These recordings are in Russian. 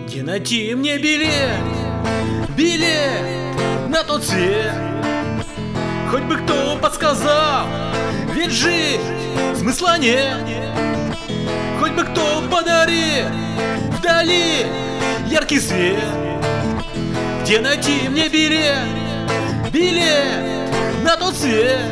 Где найти мне билет, билет на тот свет? Хоть бы кто подсказал, ведь жить смысла нет. Хоть бы кто подарил вдали яркий свет. Где найти мне билет, билет на тот свет?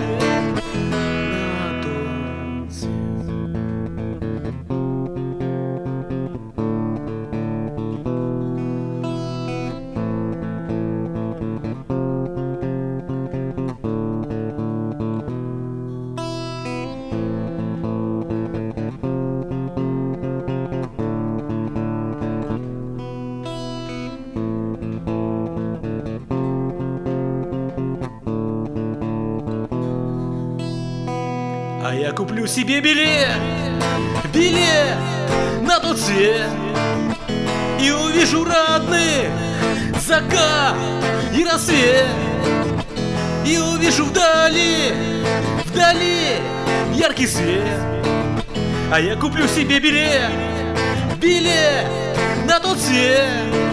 А я куплю себе билет, билет на тот свет, и увижу родных закат и рассвет, и увижу вдали, вдали яркий свет. А я куплю себе билет, билет на тот свет.